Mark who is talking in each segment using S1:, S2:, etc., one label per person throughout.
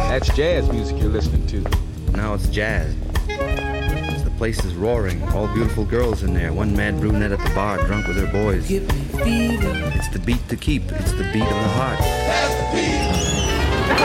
S1: That's jazz music you're listening to.
S2: Now it's jazz. The place is roaring. All beautiful girls in there. One mad brunette at the bar, drunk with her boys.
S3: Give me fever.
S2: It's the beat to keep. It's the beat of the heart.
S3: That's the beat.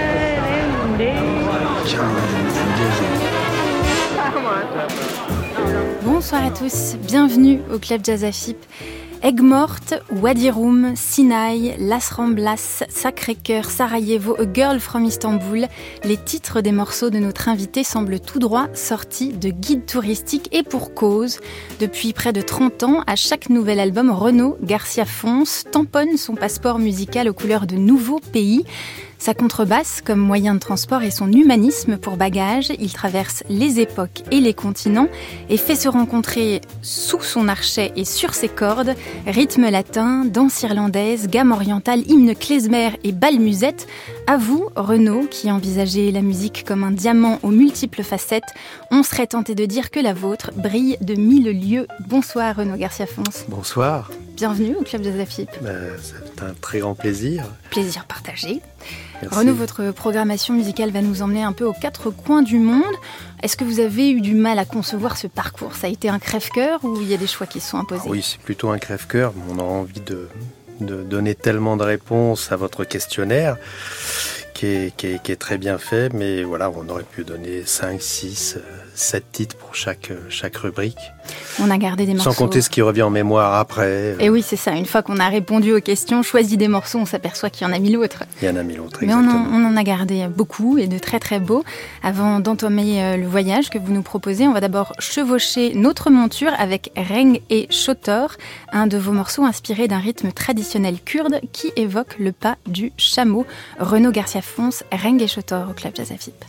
S4: Bonsoir à tous, bienvenue au Club Jazz AFIP. Aigues Mortes, Wadi Rum, Sinaï, Las Ramblas, Sacré-Cœur, Sarajevo, A Girl from Istanbul, les titres des morceaux de notre invité semblent tout droit sortis de guides touristiques et pour cause. Depuis près de 30 ans, à chaque nouvel album, Renaud Garcia Fons tamponne son passeport musical aux couleurs de nouveaux pays. Sa contrebasse comme moyen de transport et son humanisme pour bagage, il traverse les époques et les continents et fait se rencontrer sous son archet et sur ses cordes rythme latin, danse irlandaise, gamme orientale, hymne klezmer et bal musette. À vous, Renaud, qui envisagez la musique comme un diamant aux multiples facettes, on serait tenté de dire que la vôtre brille de 1000 lieues. Bonsoir Renaud Garcia Fons.
S5: Bonsoir.
S4: Bienvenue au Club Jazz AFIP.
S5: C'est un très grand plaisir.
S4: Plaisir partagé.
S5: Merci.
S4: Renaud, votre programmation musicale va nous emmener un peu aux quatre coins du monde. Est-ce que vous avez eu du mal à concevoir ce parcours ? Ça a été un crève-cœur ou il y a des choix qui se sont imposés ?
S5: Oui, c'est plutôt un crève-cœur. On a envie de donner tellement de réponses à votre questionnaire qui est très bien fait. Mais voilà, on aurait pu donner 5, 6, 7 titres pour chaque rubrique.
S4: On a gardé des morceaux.
S5: Sans compter ce qui revient en mémoire après.
S4: Et oui, c'est ça. Une fois qu'on a répondu aux questions, choisi des morceaux, on s'aperçoit qu'il y en a 1000 autres.
S5: Il y en a 1000 autres,
S4: Mais
S5: exactement.
S4: on en a gardé beaucoup et de très très beaux. Avant d'entamer le voyage que vous nous proposez, on va d'abord chevaucher notre monture avec Reng et Shotor, un de vos morceaux inspirés d'un rythme traditionnel kurde qui évoque le pas du chameau. Renaud Garcia Fons, Reng et Shotor au Club Jazz AFIP.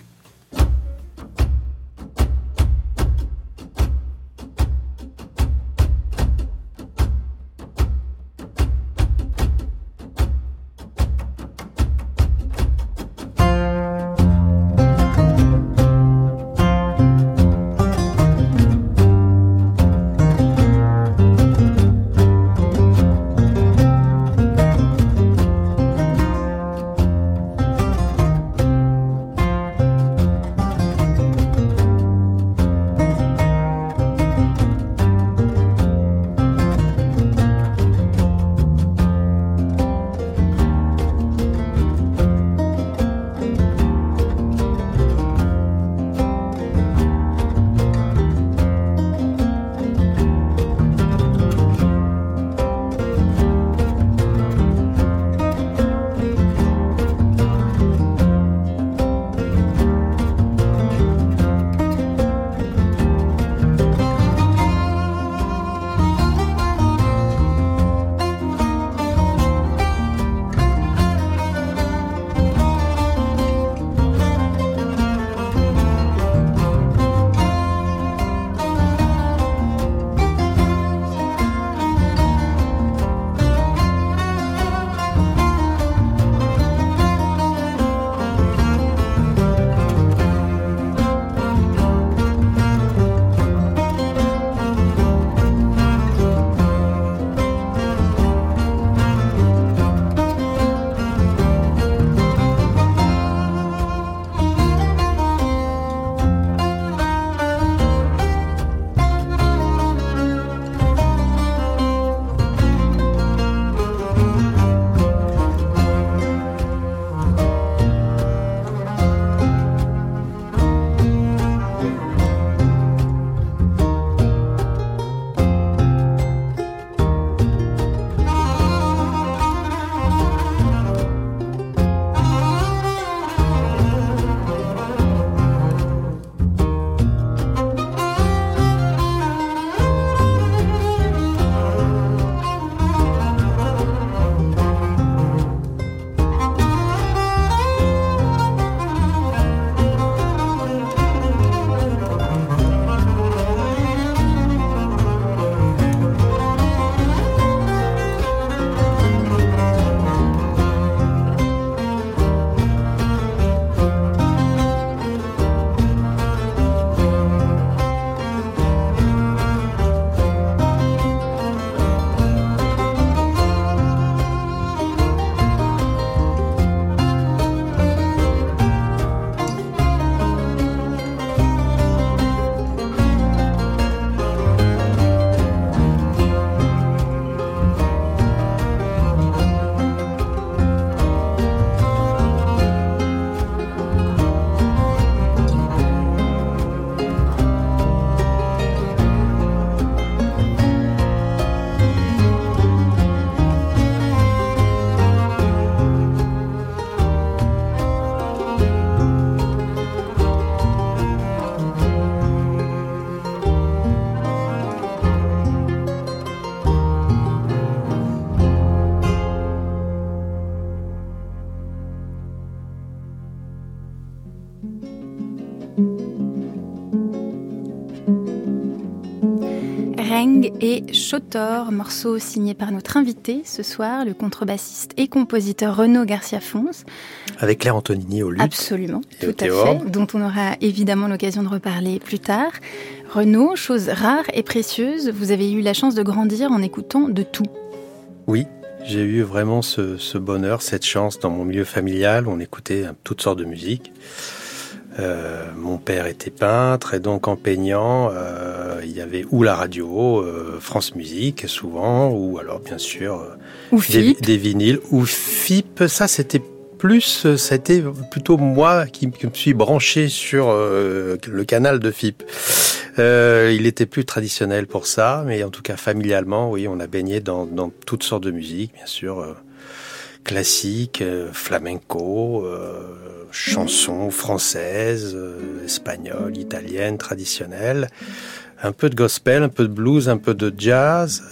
S4: Reng et Chotor, morceau signé par notre invité ce soir, le contrebassiste et compositeur Renaud Garcia-Fons.
S5: Avec Claire Antonini au luth.
S4: Absolument, tout à fait, dont on aura évidemment l'occasion de reparler plus tard. Renaud, chose rare et précieuse, vous avez eu la chance de grandir en écoutant de tout.
S5: Oui, j'ai eu vraiment ce bonheur, cette chance dans mon milieu familial. On écoutait toutes sortes de musique. Mon père était peintre et donc en peignant, il y avait ou la radio, France Musique souvent, ou alors bien sûr des vinyles, ou FIP. Ça c'était plutôt moi qui me suis branché sur le canal de FIP. Il était plus traditionnel pour ça, mais en tout cas familialement, oui, on a baigné dans toutes sortes de musique, bien sûr, classique, flamenco, chansons françaises, espagnoles, italiennes, traditionnelles, un peu de gospel, un peu de blues, un peu de jazz.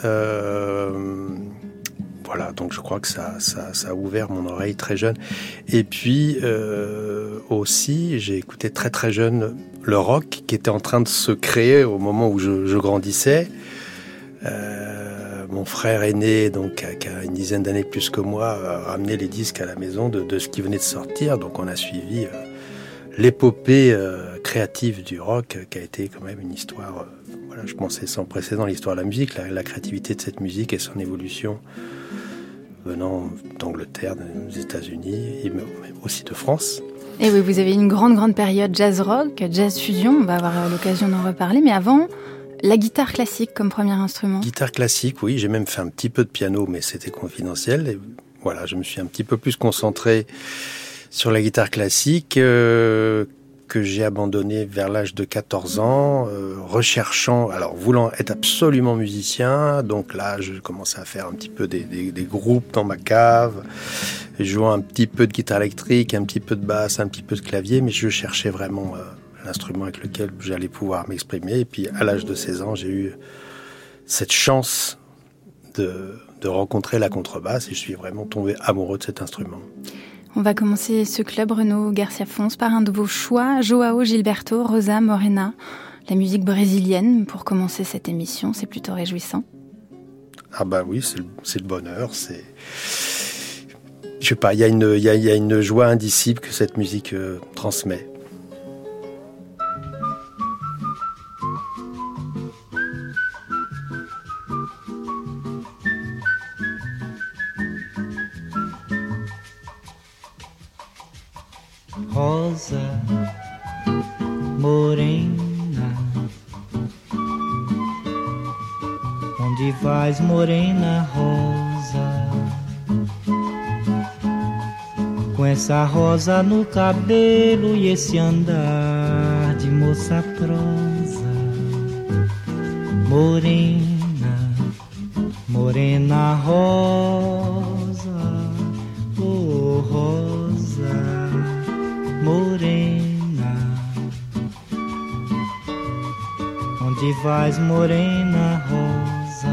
S5: Voilà, donc je crois que ça a ouvert mon oreille très jeune. Et puis aussi, j'ai écouté très très jeune le rock qui était en train de se créer au moment où je grandissais. Mon frère aîné, donc qui a une dizaine d'années de plus que moi, a ramené les disques à la maison de ce qui venait de sortir. Donc on a suivi l'épopée créative du rock, qui a été quand même une histoire, voilà, je pensais sans précédent, l'histoire de la musique, la créativité de cette musique et son évolution venant d'Angleterre, des États-Unis, mais aussi de France.
S4: Et oui, vous avez une grande période jazz rock, jazz fusion, on va avoir l'occasion d'en reparler, mais avant, la guitare classique comme premier instrument.
S5: Guitare classique, oui, j'ai même fait un petit peu de piano, mais c'était confidentiel. Et voilà, je me suis un petit peu plus concentré sur la guitare classique, que j'ai abandonné vers l'âge de 14 ans, recherchant, alors voulant être absolument musicien. Donc là, je commençais à faire un petit peu des groupes dans ma cave, jouant un petit peu de guitare électrique, un petit peu de basse, un petit peu de clavier, mais je cherchais vraiment l'instrument avec lequel j'allais pouvoir m'exprimer. Et puis à l'âge de 16 ans, j'ai eu cette chance de rencontrer la contrebasse et je suis vraiment tombé amoureux de cet instrument.
S4: On va commencer ce club Renaud Garcia-Fons par un de vos choix, Joao Gilberto, Rosa Morena, la musique brésilienne pour commencer cette émission, c'est plutôt réjouissant.
S5: Ah bah oui, c'est le bonheur, c'est... Je sais pas, il y a une joie indicible que cette musique transmet.
S6: Rosa morena, onde vais, morena rosa? Com essa rosa no cabelo e esse andar de moça prosa. Morena, morena rosa, oh rosa morena, onde vais, morena rosa?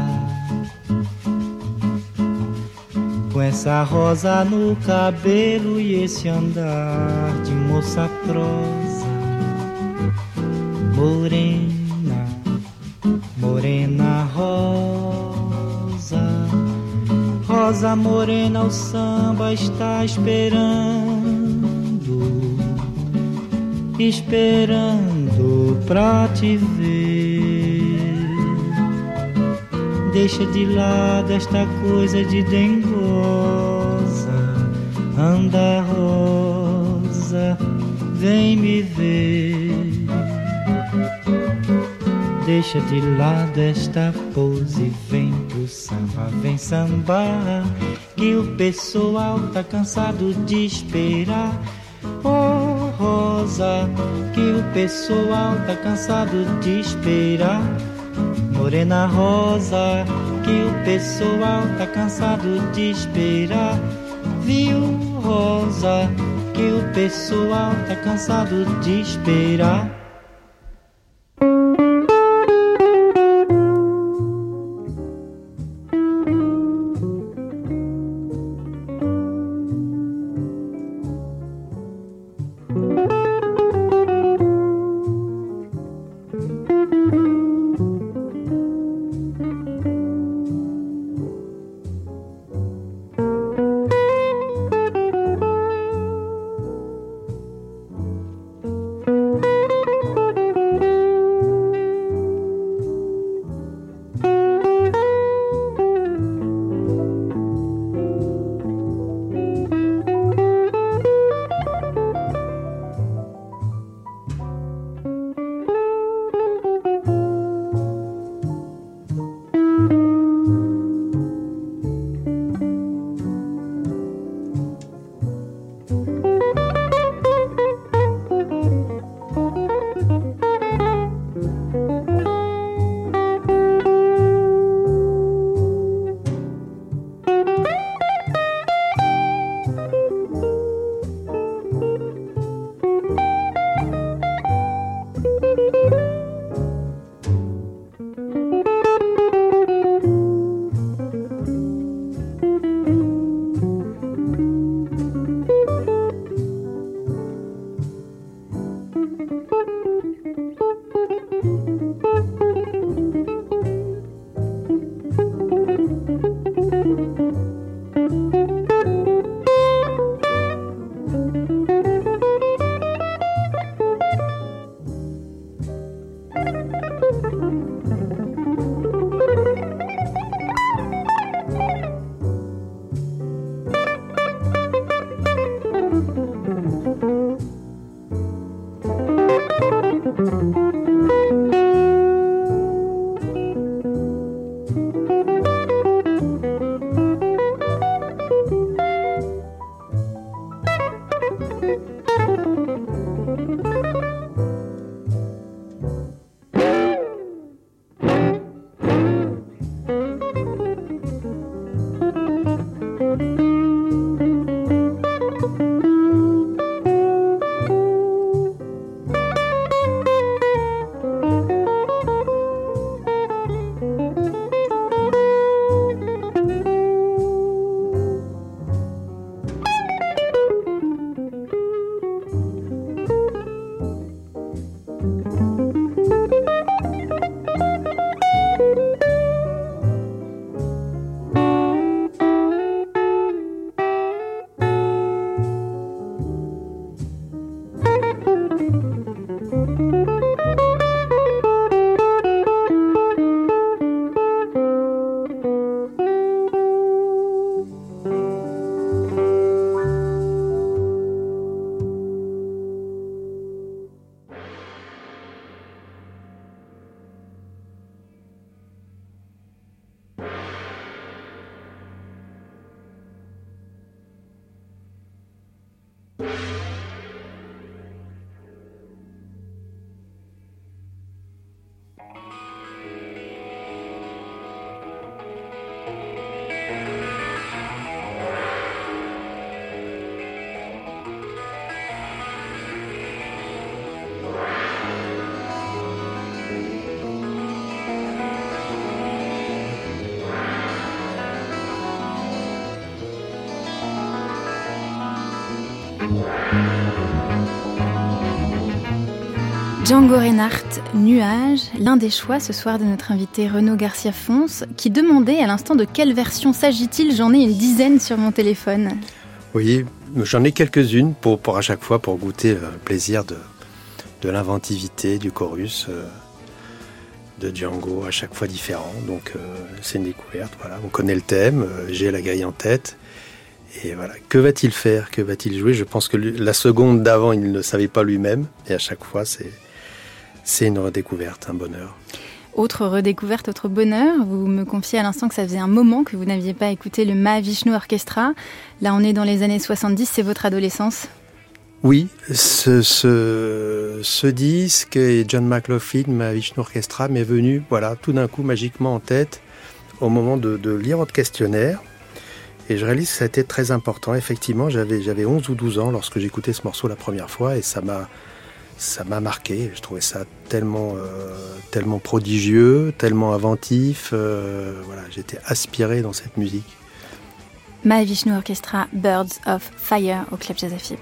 S6: Com essa rosa no cabelo e esse andar de moça prosa. Morena, morena rosa, rosa morena, o samba está esperando pra te ver. Deixa de lado esta coisa de dengosa. Anda rosa, vem me ver. Deixa de lado esta pose, vem pro samba, vem sambar, que o pessoal tá cansado de esperar. Oh rosa, que o pessoal tá cansado de esperar. Morena rosa, que o pessoal tá cansado de esperar. Viu rosa, que o pessoal tá cansado de esperar.
S4: Django Reinhardt, Nuages, l'un des choix ce soir de notre invité Renaud Garcia-Fonce, qui demandait à l'instant de quelle version s'agit-il. J'en ai une dizaine sur mon téléphone.
S5: Oui, j'en ai quelques-unes pour à chaque fois pour goûter le plaisir de l'inventivité du chorus de Django, à chaque fois différent. Donc c'est une découverte, voilà. On connaît le thème, j'ai la grille en tête. Et voilà, que va-t-il faire? Que va-t-il jouer? Je pense que la seconde d'avant, il ne le savait pas lui-même. Et à chaque fois, c'est une redécouverte, un bonheur.
S4: Autre redécouverte, autre bonheur. Vous me confiez à l'instant que ça faisait un moment que vous n'aviez pas écouté le Mahavishnu Orchestra. Là, on est dans les années 70, c'est votre adolescence?
S5: Oui, ce disque et John McLaughlin, Mahavishnu Orchestra, m'est venu, voilà, tout d'un coup, magiquement en tête, au moment de lire votre questionnaire. Et je réalise que ça a été très important. Effectivement, j'avais 11 ou 12 ans lorsque j'écoutais ce morceau la première fois et ça m'a marqué. Je trouvais ça tellement prodigieux, tellement inventif. Voilà, j'étais aspiré dans cette musique.
S4: Mahavishnu Orchestra, Birds of Fire au Club Jazz AFIP.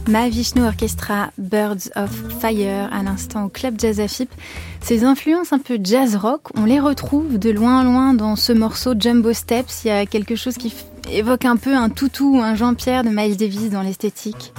S4: Mahavishnu Orchestra, Birds of Fire, à l'instant au Club Jazz AFIP. Ces influences un peu jazz rock, on les retrouve de loin en loin dans ce morceau Jumbo Steps. Il y a quelque chose qui évoque un peu un Toutou ou un Jean-Pierre de Miles Davis dans l'esthétique.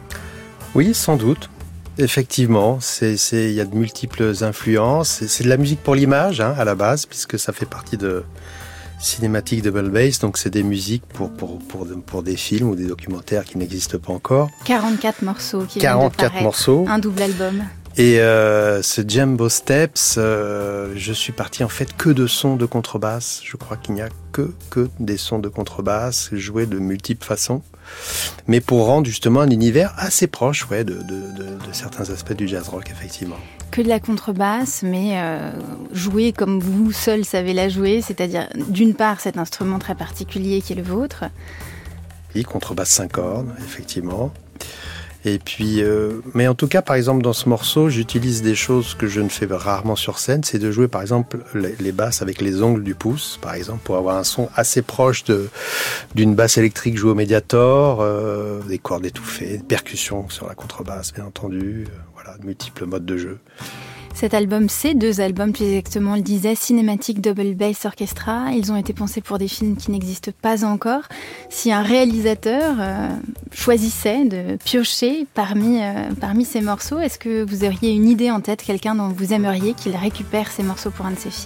S5: Oui, sans doute. Effectivement, il y a de multiples influences. C'est de la musique pour l'image, à la base, puisque ça fait partie de Cinematic Double Bass, donc c'est des musiques pour des films ou des documentaires qui n'existent pas encore.
S4: 44 morceaux qui viennent de paraître,
S5: morceaux.
S4: Un double album.
S5: Et ce Jumbo Steps, je suis parti en fait que de sons de contrebasse. Je crois qu'il n'y a que des sons de contrebasse joués de multiples façons, mais pour rendre justement un univers assez proche de certains aspects du jazz rock, effectivement.
S4: Que de la contrebasse, mais jouée comme vous seul savez la jouer, c'est-à-dire d'une part cet instrument très particulier qui est le vôtre.
S5: Oui, contrebasse 5 cordes, effectivement. Et puis, mais en tout cas, par exemple, dans ce morceau, j'utilise des choses que je ne fais rarement sur scène, c'est de jouer, par exemple, les basses avec les ongles du pouce, par exemple, pour avoir un son assez proche d'une basse électrique jouée au Mediator, des cordes étouffées, des percussions sur la contrebasse, bien entendu, voilà, de multiples modes de jeu.
S4: Cet album, ces deux albums, plus exactement, le disait, Cinematic Double Bass Orchestra. Ils ont été pensés pour des films qui n'existent pas encore. Si un réalisateur choisissait de piocher parmi ces morceaux, est-ce que vous auriez une idée en tête, quelqu'un dont vous aimeriez qu'il récupère ces morceaux pour un de ses films ?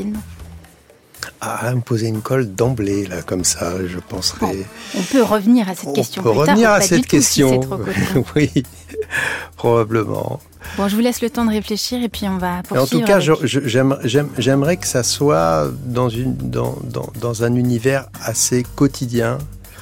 S5: Ah, me poser une colle d'emblée, là, comme ça, je penserais...
S4: Bon, on peut revenir à cette question plus tard.
S5: On peut revenir à cette question,
S4: si c'est trop coton.
S5: Oui, probablement.
S4: Bon, je vous laisse le temps de réfléchir et puis on va poursuivre.
S5: En tout cas, j'aimerais que ça soit dans un univers assez quotidien.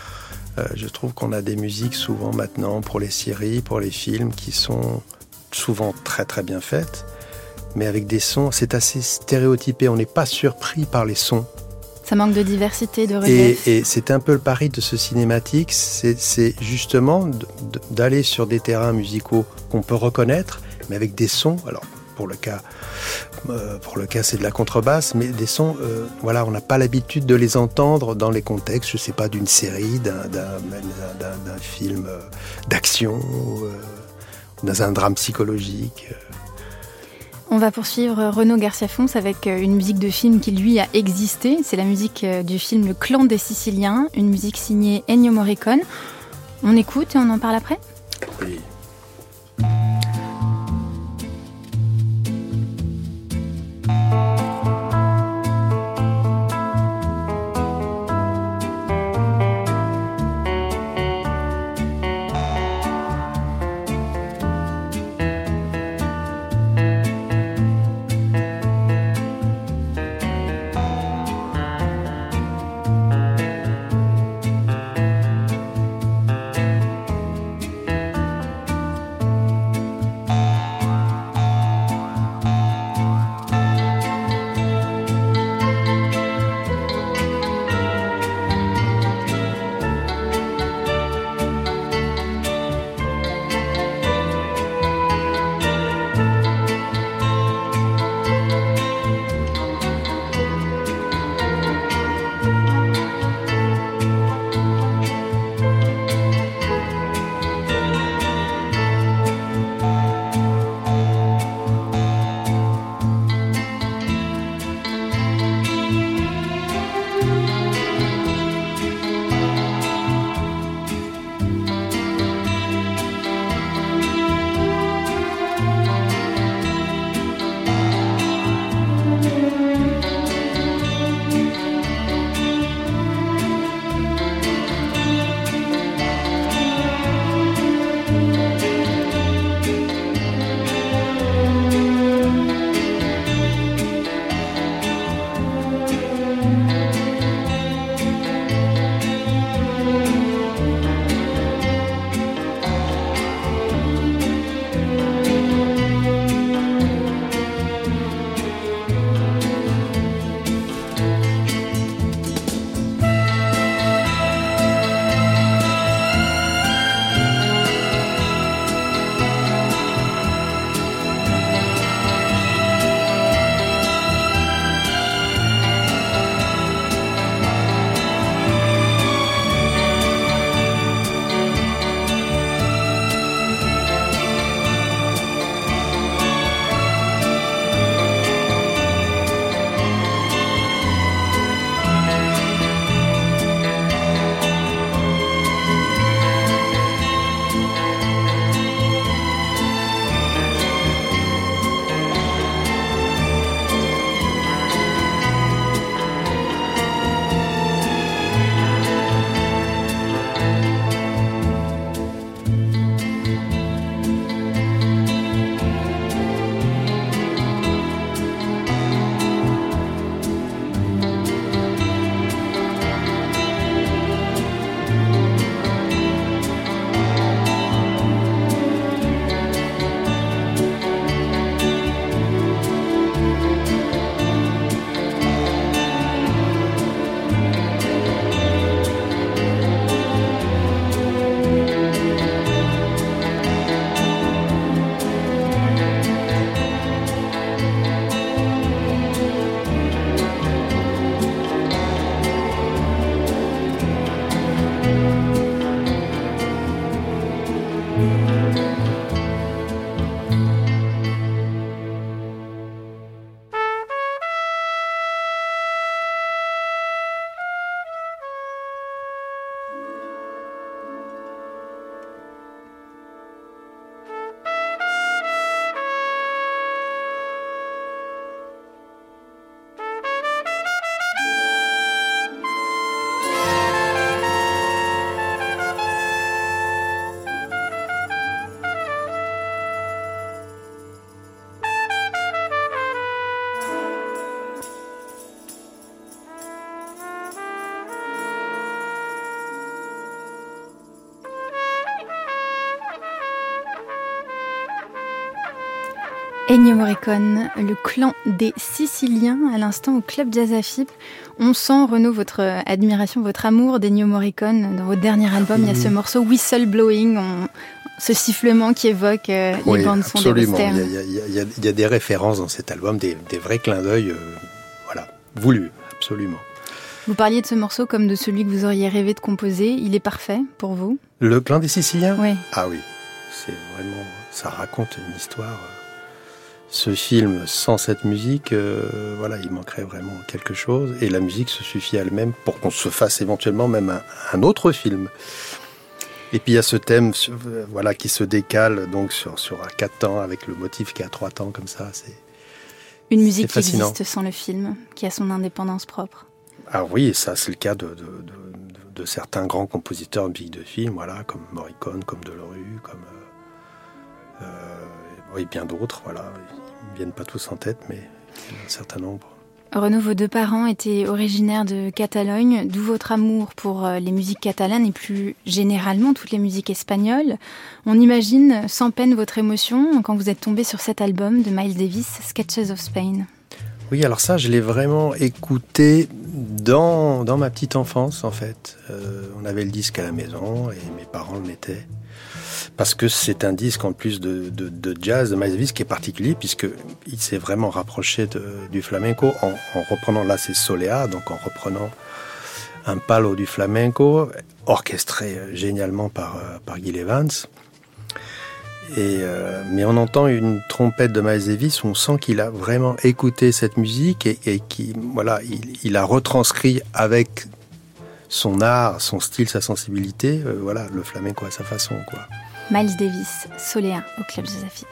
S5: Je trouve qu'on a des musiques souvent maintenant pour les séries, pour les films, qui sont souvent très très bien faites, mais avec des sons, c'est assez stéréotypé. On n'est pas surpris par les sons.
S4: Ça manque de diversité, de relief.
S5: Et c'est un peu le pari de ce cinématique, c'est justement d'aller sur des terrains musicaux qu'on peut reconnaître, mais avec des sons. Alors pour le cas c'est de la contrebasse, mais des sons, on n'a pas l'habitude de les entendre dans les contextes, je sais pas, d'une série, d'un film d'action, dans un drame psychologique.
S4: On va poursuivre Renaud Garcia-Fons avec une musique de film qui, lui, a existé. C'est la musique du film Le Clan des Siciliens, une musique signée Ennio Morricone. On écoute et on en parle après ?
S5: Oui.
S4: Ennio Morricone, le clan des Siciliens, à l'instant au Club Jazz AFIP. On sent, Renaud, votre admiration, votre amour d'Ennio Morricone. Dans votre dernier album, il y a ce morceau Whistle Blowing, ce sifflement qui évoque les bandes-son des westerns.
S5: Il y a des références dans cet album, des vrais clins d'œil, voulus, absolument.
S4: Vous parliez de ce morceau comme de celui que vous auriez rêvé de composer. Il est parfait pour vous ?
S5: Le clan des Siciliens ?
S4: Oui.
S5: Ah oui, c'est vraiment, ça raconte une histoire. Ce film, sans cette musique, il manquerait vraiment quelque chose. Et la musique se suffit à elle-même pour qu'on se fasse éventuellement même un autre film. Et puis il y a ce thème, qui se décale donc sur 4 temps avec le motif qui a 3 temps comme ça. C'est
S4: une musique qui
S5: fascinant.
S4: existe sans le film, qui a son indépendance propre.
S5: Ah oui, ça c'est le cas de certains grands compositeurs de musique de film, comme Morricone, comme Delerue, comme bien d'autres, Ils ne viennent pas tous en tête, mais il y en a un certain nombre.
S4: Renaud, vos 2 parents étaient originaires de Catalogne, d'où votre amour pour les musiques catalanes et plus généralement toutes les musiques espagnoles. On imagine sans peine votre émotion quand vous êtes tombé sur cet album de Miles Davis, Sketches of Spain.
S5: Oui, alors ça, je l'ai vraiment écouté dans ma petite enfance, en fait. On avait le disque à la maison et mes parents le mettaient. Parce que c'est un disque en plus de jazz de Miles Davis qui est particulier puisqu'il s'est vraiment rapproché du flamenco en reprenant, là c'est Soleá, donc en reprenant un palo du flamenco orchestré génialement par Gil Evans. Mais on entend une trompette de Miles Davis, on sent qu'il a vraiment écouté cette musique et il a retranscrit avec son art, son style, sa sensibilité, le flamenco à sa façon,
S4: Miles Davis, Soleá, au Club Jazz AFIP.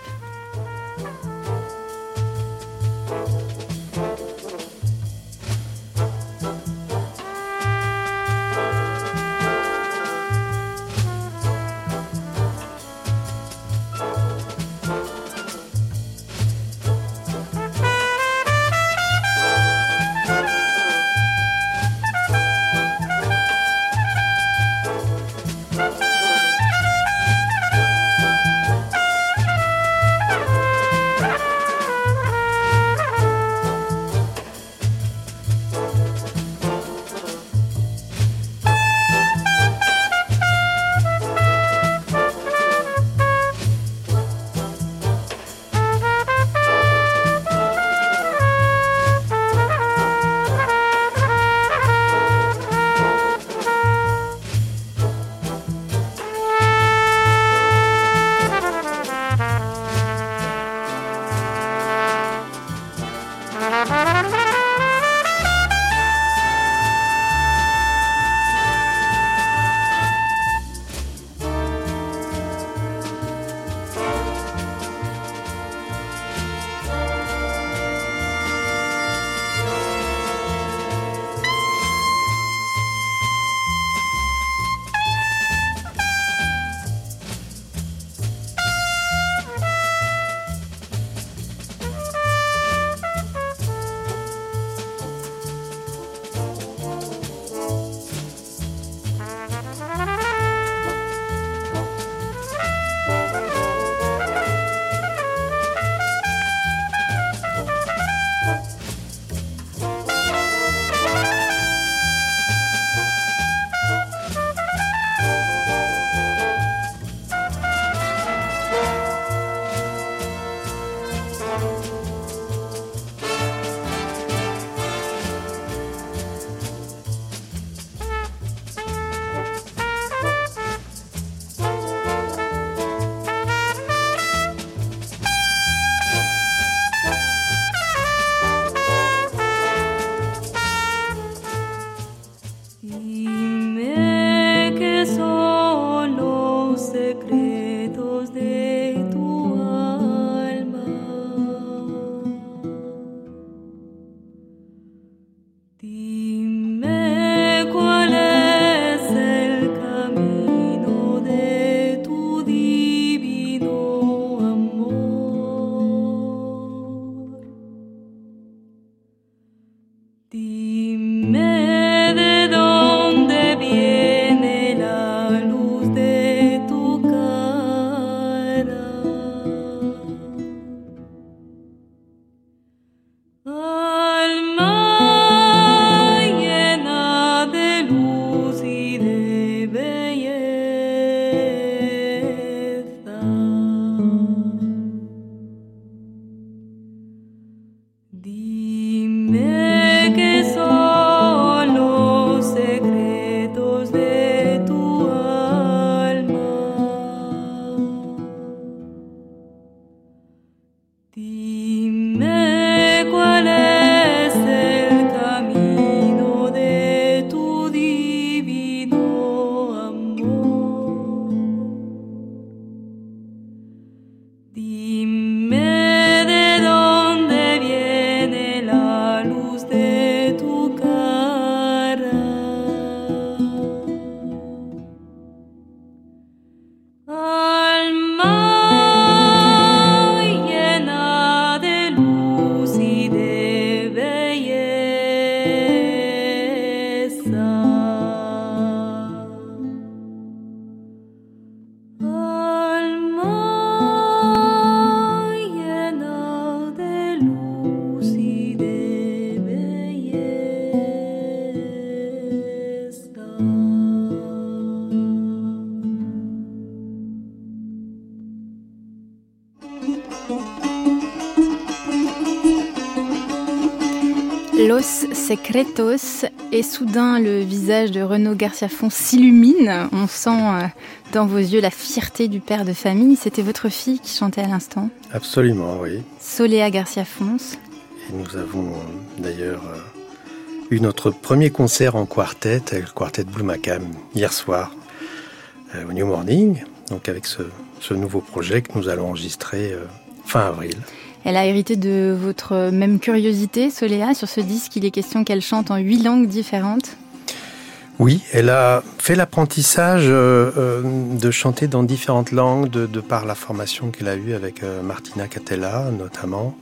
S4: Secretos, et soudain le visage de Renaud Garcia-Fons s'illumine. On sent dans vos yeux la fierté du père de famille. C'était votre fille qui chantait à l'instant?
S5: Absolument, oui.
S4: Soléa Garcia-Fons.
S5: Et nous avons d'ailleurs eu notre premier concert en quartet, avec le quartet Blue Macam, hier soir, au New Morning, donc avec ce nouveau projet que nous allons enregistrer fin avril.
S4: Elle a hérité de votre même curiosité, Soléa. Sur ce disque, il est question qu'elle chante en 8 langues différentes.
S5: Oui, elle a fait l'apprentissage de chanter dans différentes langues de par la formation qu'elle a eue avec Martina Catella, notamment,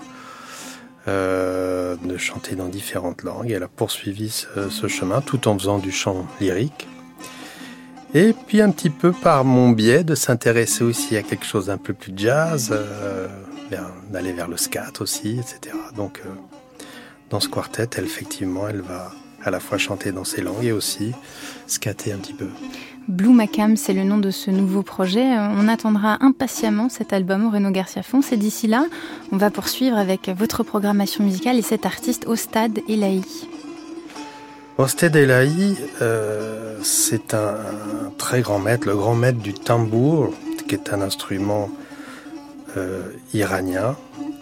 S5: de chanter dans différentes langues. Elle a poursuivi ce chemin tout en faisant du chant lyrique. Et puis un petit peu par mon biais de s'intéresser aussi à quelque chose d'un peu plus jazz, d'aller vers le scat aussi, etc. Donc dans ce quartet, elle va à la fois chanter dans ses langues et aussi scatter un petit peu.
S4: Blue Macam, c'est le nom de ce nouveau projet. On attendra impatiemment cet album, Renaud Garcia-Fons. Et d'ici là, on va poursuivre avec votre programmation musicale et cet artiste Ostad Elahi.
S5: Ostad Elahi, c'est un très grand maître, le grand maître du tambour, qui est un instrument iranien,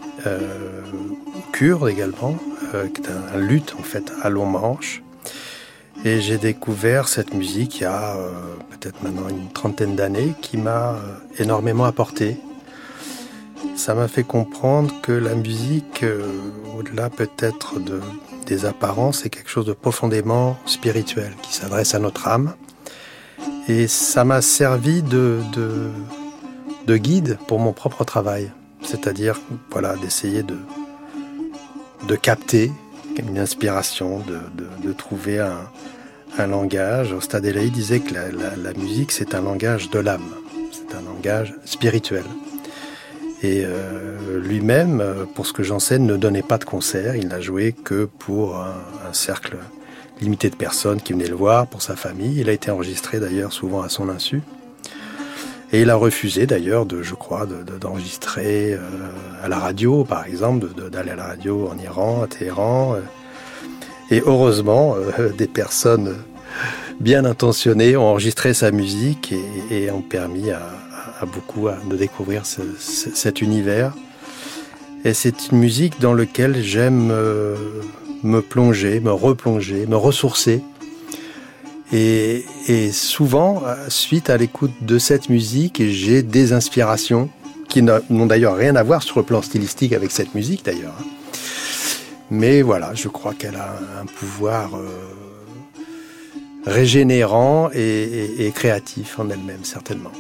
S5: kurde également, qui est un luth en fait à long manche. Et j'ai découvert cette musique il y a peut-être maintenant une trentaine d'années qui m'a énormément apporté. Ça m'a fait comprendre que la musique, au-delà peut-être des apparences, c'est quelque chose de profondément spirituel qui s'adresse à notre âme. Et ça m'a servi de guide pour mon propre travail. C'est-à-dire d'essayer de capter une inspiration, de trouver un langage. Ostad Elahi disait que la musique, c'est un langage de l'âme. C'est un langage spirituel. Et lui-même, pour ce que j'enseigne, ne donnait pas de concert. Il n'a joué que pour un cercle limité de personnes qui venaient le voir, pour sa famille. Il a été enregistré d'ailleurs souvent à son insu. Et il a refusé d'ailleurs, d'enregistrer à la radio, par exemple, d'aller à la radio en Iran, à Téhéran. Et heureusement, des personnes bien intentionnées ont enregistré sa musique et ont permis à beaucoup de découvrir cet univers. Et c'est une musique dans laquelle j'aime me plonger, me replonger, me ressourcer. Et souvent, suite à l'écoute de cette musique, j'ai des inspirations qui n'ont d'ailleurs rien à voir sur le plan stylistique avec cette musique d'ailleurs. Mais voilà, je crois qu'elle a un pouvoir régénérant et créatif en elle-même, certainement.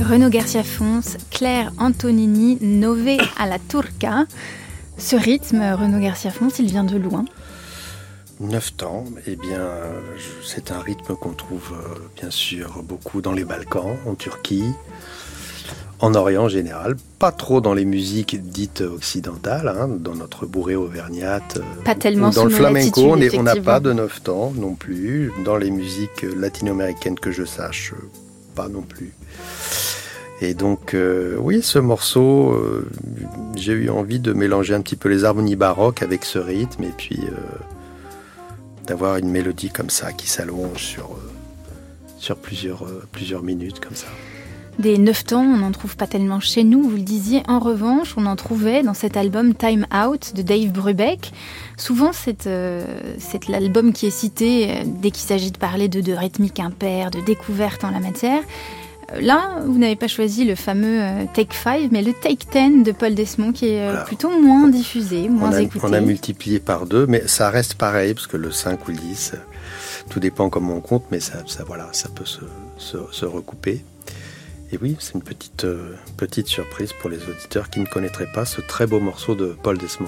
S4: Renaud Garcia-Fonce, Claire Antonini, Nove alla Turca. Ce rythme, Renaud Garcia-Fonce, il vient de loin.
S5: 9 temps, eh bien, c'est un rythme qu'on trouve bien sûr beaucoup dans les Balkans, en Turquie, en Orient en général, pas trop dans les musiques dites occidentales, hein, dans notre bourrée auvergnate,
S4: pas tellement
S5: dans le flamenco, on n'a pas de 9 temps non plus, dans les musiques latino-américaines que je sache, pas non plus. Et donc, oui, ce morceau, j'ai eu envie de mélanger un petit peu les harmonies baroques avec ce rythme, et puis d'avoir une mélodie comme ça qui s'allonge sur plusieurs minutes comme ça.
S4: Des 9 temps, on n'en trouve pas tellement chez nous, vous le disiez. En revanche, on en trouvait dans cet album Time Out de Dave Brubeck. Souvent, c'est l'album qui est cité dès qu'il s'agit de parler de rythmique impair, de découverte en la matière. Là, vous n'avez pas choisi le fameux Take 5, mais le Take 10 de Paul Desmond, qui est plutôt moins diffusé, moins écouté.
S5: On a multiplié par 2, mais ça reste pareil, parce que le 5 ou le 10, tout dépend comment on compte, mais ça peut se recouper. Et oui, c'est une petite surprise pour les auditeurs qui ne connaîtraient pas ce très beau morceau de Paul Desmond.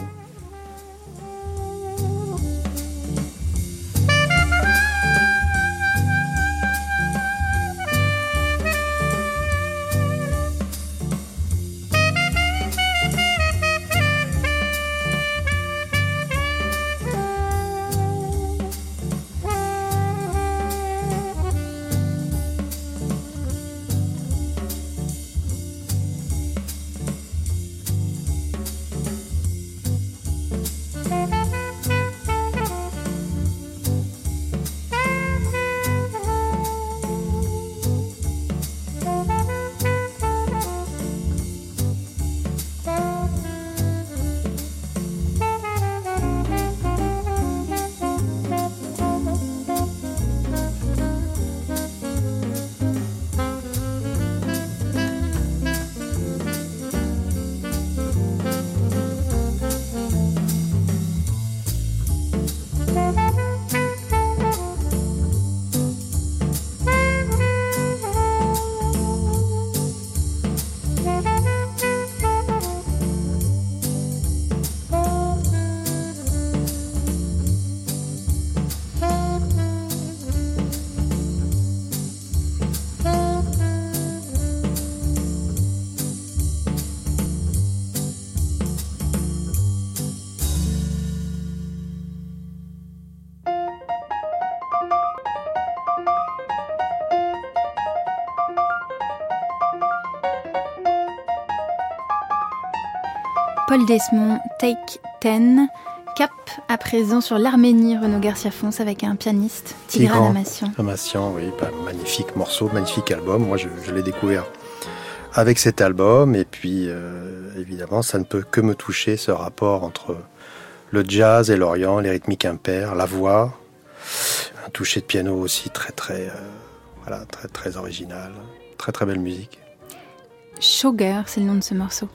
S4: Paul Desmond, Take 10. Cap à présent sur l'Arménie, Renaud Garcia-Fonce, avec un pianiste, Tigran Amassian.
S5: Amassian, oui, magnifique morceau, magnifique album. Moi, je l'ai découvert avec cet album. Et puis, évidemment, ça ne peut que me toucher, ce rapport entre le jazz et l'Orient, les rythmiques impairs, la voix, un toucher de piano aussi très, très original. Très, très belle musique.
S4: Sugar, c'est le nom de ce morceau.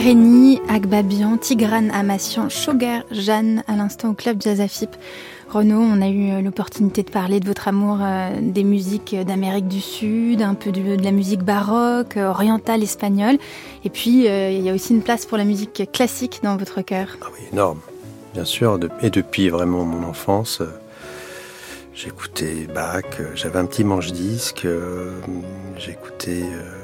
S4: Réni, Agbabian, Tigrane Amassian, Shogar, Jeanne, à l'instant au Club Jazz AFIP. Renaud, on a eu l'opportunité de parler de votre amour des musiques d'Amérique du Sud, un peu de la musique baroque, orientale, espagnole. Et puis, il y a aussi une place pour la musique classique dans votre cœur.
S5: Ah oui, énorme, bien sûr. Et depuis vraiment mon enfance, j'écoutais Bach, j'avais un petit manche-disque, j'écoutais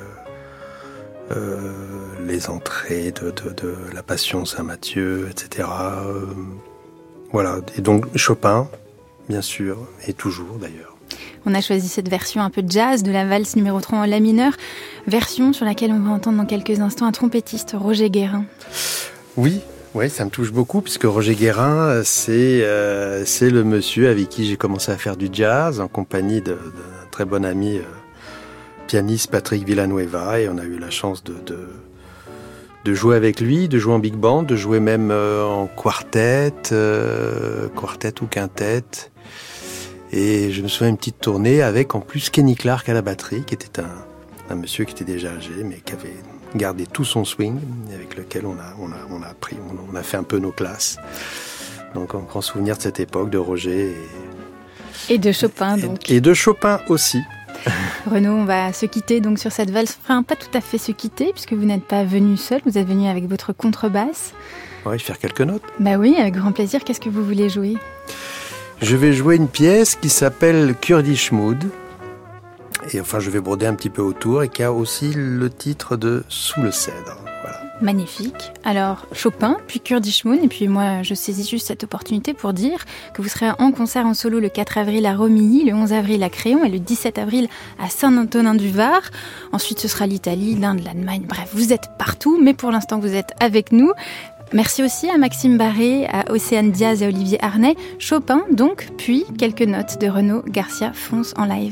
S5: les entrées de la Passion Saint-Matthieu, etc. Voilà, et donc Chopin, bien sûr, et toujours d'ailleurs.
S4: On a choisi cette version un peu jazz de la valse numéro 3 en la mineur, version sur laquelle on va entendre dans quelques instants un trompettiste, Roger Guérin.
S5: Oui, ça me touche beaucoup, puisque Roger Guérin, c'est le monsieur avec qui j'ai commencé à faire du jazz, en compagnie d'un très bon ami pianiste, Patrick Villanueva, et on a eu la chance de jouer avec lui, de jouer en big band, de jouer même en quartet ou quintet. Et je me souviens d'une petite tournée avec en plus Kenny Clark à la batterie, qui était un monsieur qui était déjà âgé, mais qui avait gardé tout son swing, avec lequel on a fait un peu nos classes. Donc un grand souvenir de cette époque, de Roger.
S4: Et de Chopin donc.
S5: Et de Chopin aussi.
S4: Renaud, on va se quitter donc sur cette valse. Enfin, pas tout à fait se quitter, puisque vous n'êtes pas venu seul, vous êtes venu avec votre contrebasse.
S5: Oui, faire quelques notes.
S4: Bah oui, avec grand plaisir. Qu'est-ce que vous voulez jouer ?
S5: Je vais jouer une pièce qui s'appelle Kurdish Mood. Et enfin, je vais broder un petit peu autour, et qui a aussi le titre de Sous le cèdre. Voilà.
S4: Magnifique. Alors, Chopin, puis Kurdish Moon, et puis moi, je saisis juste cette opportunité pour dire que vous serez en concert en solo le 4 avril à Romilly, le 11 avril à Créon et le 17 avril à Saint-Antonin-du-Var. Ensuite, ce sera l'Italie, l'Inde, l'Allemagne. Bref, vous êtes partout, mais pour l'instant, vous êtes avec nous. Merci aussi à Maxime Barré, à Océane Diaz et à Olivier Arnay. Chopin, donc, puis quelques notes de Renaud Garcia Fons en live.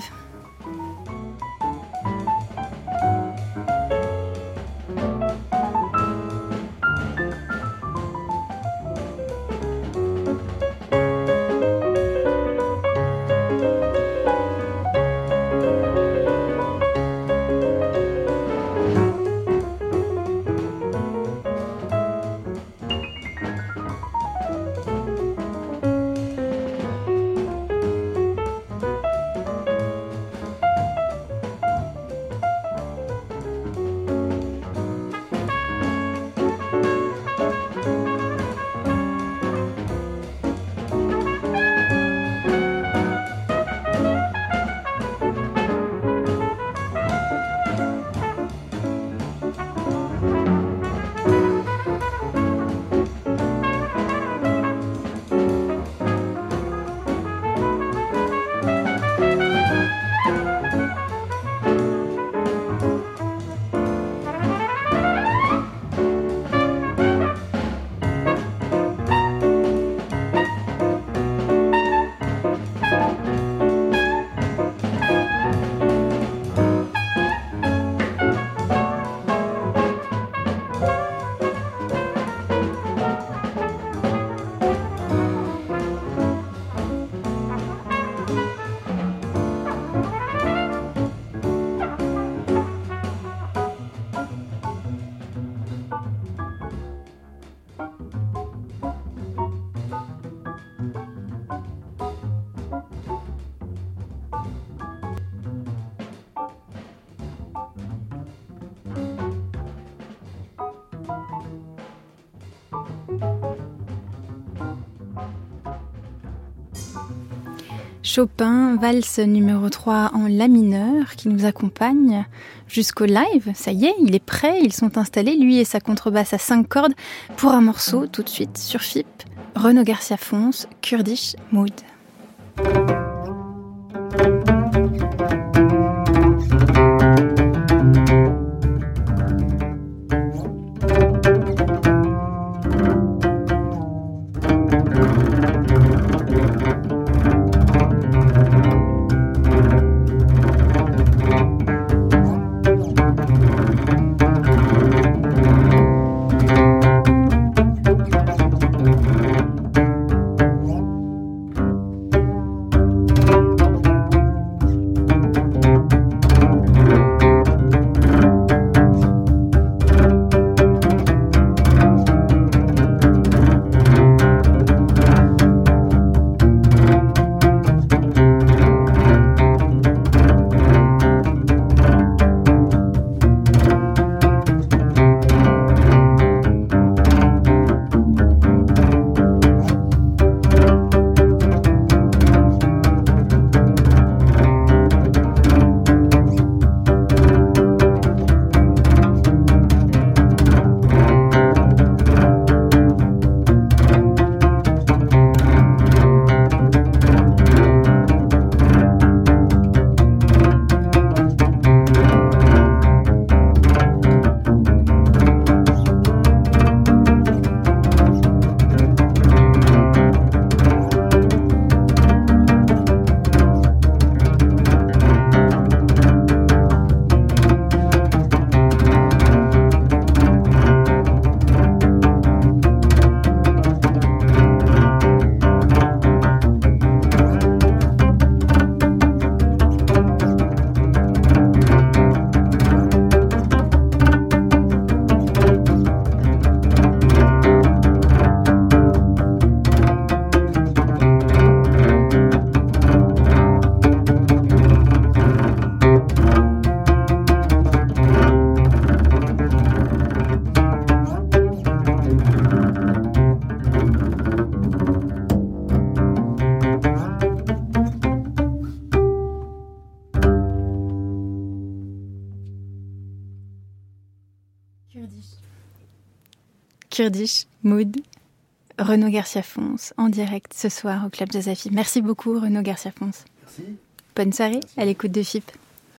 S4: Chopin, valse numéro 3 en la mineur, qui nous accompagne jusqu'au live. Ça y est, il est prêt, ils sont installés, lui et sa contrebasse à 5 cordes, pour un morceau tout de suite sur FIP. Renaud Garcia Fons, Kurdish Mood. Kurdish Mood, Renaud Garcia-Fonce, en direct ce soir au Club Jazz à FIP. Merci beaucoup Renaud Garcia-Fonce.
S5: Merci.
S4: Bonne soirée à l'écoute de FIP.